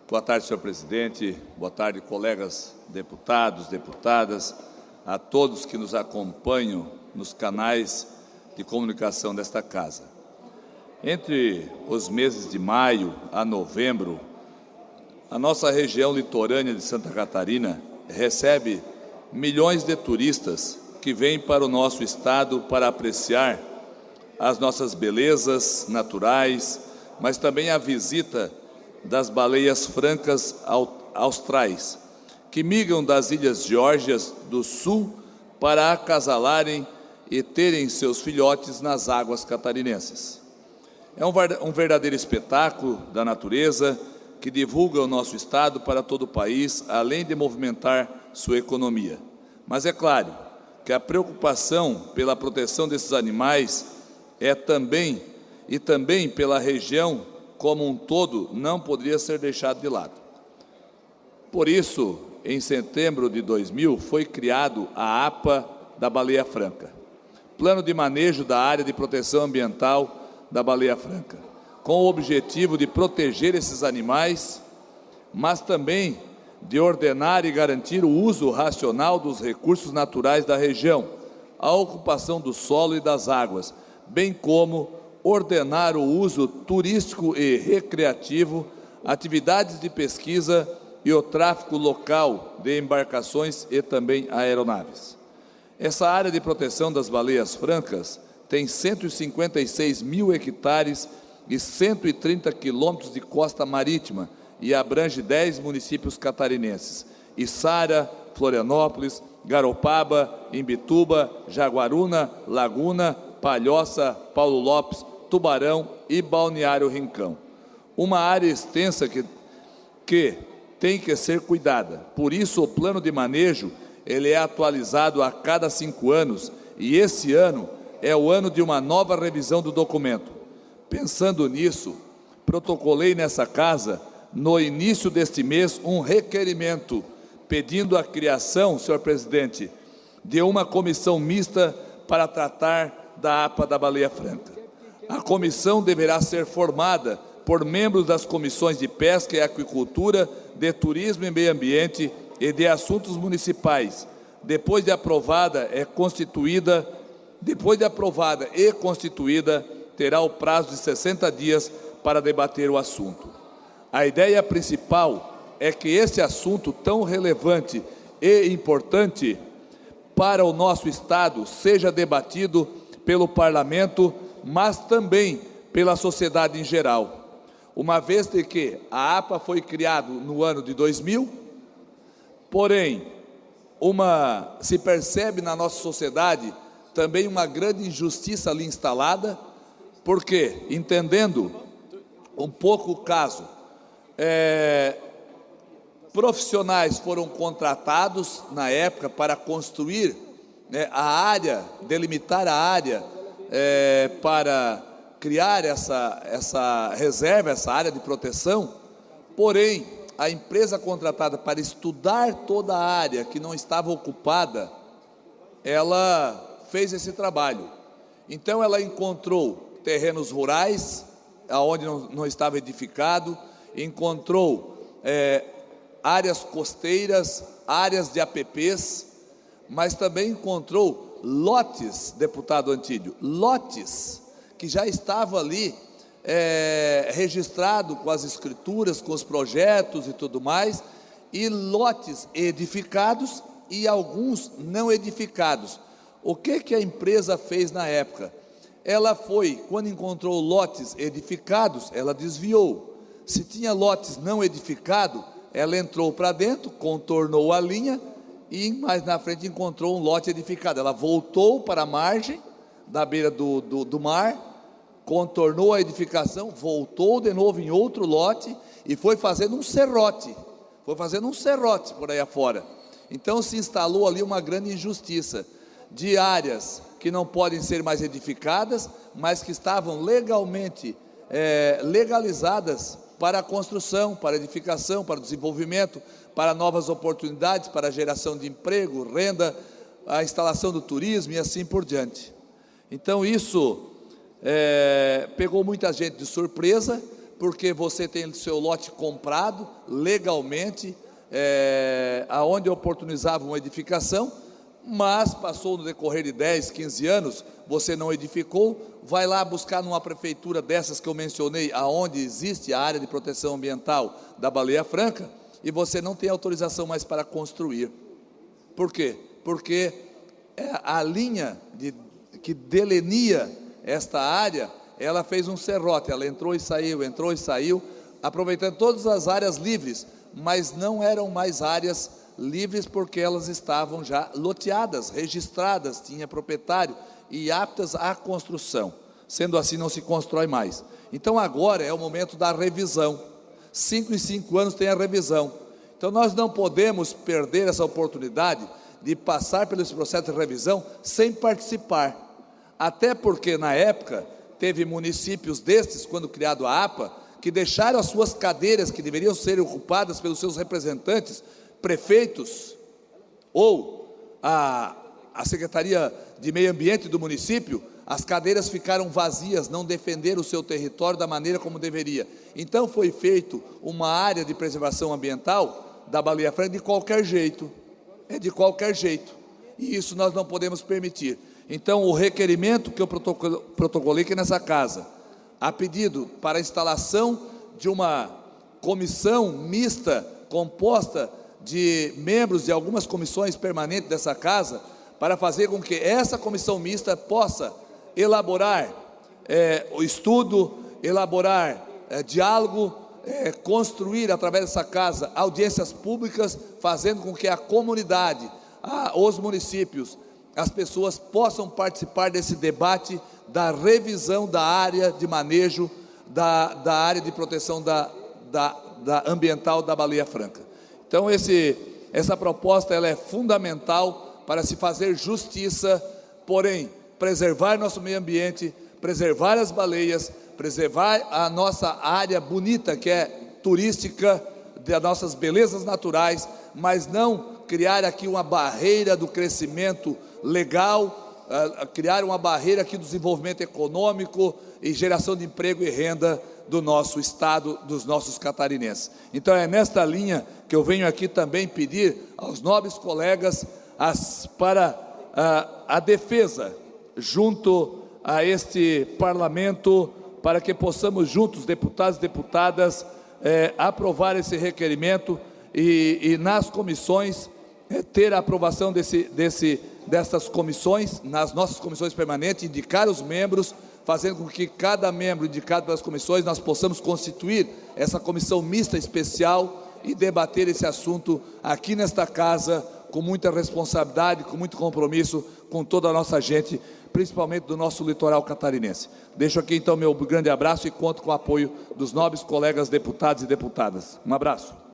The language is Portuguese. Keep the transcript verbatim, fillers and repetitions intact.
Boa tarde, senhor presidente. Boa tarde, colegas deputados, deputadas, a todos que nos acompanham nos canais de comunicação desta casa. Entre os meses de maio a novembro, a nossa região litorânea de Santa Catarina recebe milhões de turistas que vêm para o nosso estado para apreciar as nossas belezas naturais, mas também a visita das baleias francas austrais, que migram das ilhas Geórgias do Sul para acasalarem e terem seus filhotes nas águas catarinenses. É um verdadeiro espetáculo da natureza que divulga o nosso estado para todo o país, além de movimentar sua economia. Mas é claro que a preocupação pela proteção desses animais é também, e também pela região como um todo, não poderia ser deixado de lado. Por isso, em setembro de dois mil, foi criado a APA da Baleia Franca, Plano de Manejo da Área de Proteção Ambiental da Baleia Franca, com o objetivo de proteger esses animais, mas também de ordenar e garantir o uso racional dos recursos naturais da região, a ocupação do solo e das águas, bem como ordenar o uso turístico e recreativo, atividades de pesquisa e o tráfego local de embarcações e também aeronaves. Essa área de proteção das baleias francas tem cento e cinquenta e seis mil hectares e cento e trinta quilômetros de costa marítima e abrange dez municípios catarinenses: Içara, Florianópolis, Garopaba, Imbituba, Jaguaruna, Laguna, Palhoça, Paulo Lopes, Tubarão e Balneário Rincão. Uma área extensa que, que tem que ser cuidada. Por isso, o plano de manejo ele é atualizado a cada cinco anos e esse ano é o ano de uma nova revisão do documento. Pensando nisso, protocolei nessa casa, no início deste mês, um requerimento pedindo a criação, senhor presidente, de uma comissão mista para tratar da APA da Baleia Franca. A comissão deverá ser formada por membros das comissões de pesca e aquicultura, de turismo e meio ambiente e de assuntos municipais. Depois de aprovada, é constituída, depois de aprovada e constituída, terá o prazo de sessenta dias para debater o assunto. A ideia principal é que esse assunto tão relevante e importante para o nosso estado seja debatido pelo parlamento, mas também pela sociedade em geral, uma vez de que a APA foi criada no ano de dois mil, porém, uma, se percebe na nossa sociedade também uma grande injustiça ali instalada, porque, entendendo um pouco o caso, é, profissionais foram contratados na época para construir, né, a área, delimitar a área, É, para criar essa, essa reserva, essa área de proteção, porém, a empresa contratada para estudar toda a área que não estava ocupada, ela fez esse trabalho. Então, ela encontrou terrenos rurais, onde não, não estava edificado, encontrou é, áreas costeiras, áreas de A P Pês, mas também encontrou lotes, deputado Antídio, lotes que já estavam ali é, registrados com as escrituras, com os projetos e tudo mais, e lotes edificados e alguns não edificados. O que que a empresa fez na época? Ela foi, quando encontrou lotes edificados, ela desviou. Se tinha lotes não edificados, ela entrou para dentro, contornou a linha, e mais na frente encontrou um lote edificado. Ela voltou para a margem da beira do, do, do mar, contornou a edificação, voltou de novo em outro lote e foi fazendo um serrote, foi fazendo um serrote por aí afora. Então se instalou ali uma grande injustiça de áreas que não podem ser mais edificadas, mas que estavam legalmente é, legalizadas para a construção, para a edificação, para o desenvolvimento, para novas oportunidades, para a geração de emprego, renda, a instalação do turismo e assim por diante. Então isso é, pegou muita gente de surpresa, porque você tem o seu lote comprado legalmente, é, aonde oportunizava uma edificação, mas passou no decorrer de dez, quinze anos, você não edificou, vai lá buscar numa prefeitura dessas que eu mencionei, aonde existe a área de proteção ambiental da Baleia Franca, e você não tem autorização mais para construir. Por quê? Porque a linha de, que delineia esta área, ela fez um serrote, ela entrou e saiu, entrou e saiu, aproveitando todas as áreas livres, mas não eram mais áreas livres porque elas estavam já loteadas, registradas, tinha proprietário e aptas à construção. Sendo assim, não se constrói mais. Então agora é o momento da revisão. Cinco em cinco anos tem a revisão. Então nós não podemos perder essa oportunidade de passar pelo esse processo de revisão sem participar. Até porque na época teve municípios destes, quando criado a APA, que deixaram as suas cadeiras que deveriam ser ocupadas pelos seus representantes, prefeitos ou a, a Secretaria de Meio Ambiente do município, as cadeiras ficaram vazias, não defenderam o seu território da maneira como deveria. Então foi feito uma área de preservação ambiental da Baleia Franca de qualquer jeito, é de qualquer jeito, e isso nós não podemos permitir. Então o requerimento que eu protocolei aqui nessa casa, a pedido para a instalação de uma comissão mista, composta de membros de algumas comissões permanentes dessa casa, para fazer com que essa comissão mista possa elaborar é, o estudo, elaborar é, diálogo, é, construir através dessa casa audiências públicas, fazendo com que a comunidade, a, os municípios, as pessoas possam participar desse debate da revisão da área de manejo, da, da área de proteção da, da, da ambiental da Baleia Franca. Então esse, essa proposta ela é fundamental para se fazer justiça, porém, preservar nosso meio ambiente, preservar as baleias, preservar a nossa área bonita que é turística, das nossas belezas naturais, mas não criar aqui uma barreira do crescimento legal, uh, criar uma barreira aqui do desenvolvimento econômico e geração de emprego e renda do nosso estado, dos nossos catarinenses. Então é nesta linha que eu venho aqui também pedir aos nobres colegas as, para uh, a defesa junto a este parlamento, para que possamos juntos, deputados e deputadas, eh, aprovar esse requerimento e, e nas comissões eh, ter a aprovação desse, desse, dessas comissões, nas nossas comissões permanentes, indicar os membros, fazendo com que cada membro indicado pelas comissões, nós possamos constituir essa comissão mista especial e debater esse assunto aqui nesta casa, com muita responsabilidade, com muito compromisso com toda a nossa gente, principalmente do nosso litoral catarinense. Deixo aqui então meu grande abraço e conto com o apoio dos nobres colegas deputados e deputadas. Um abraço.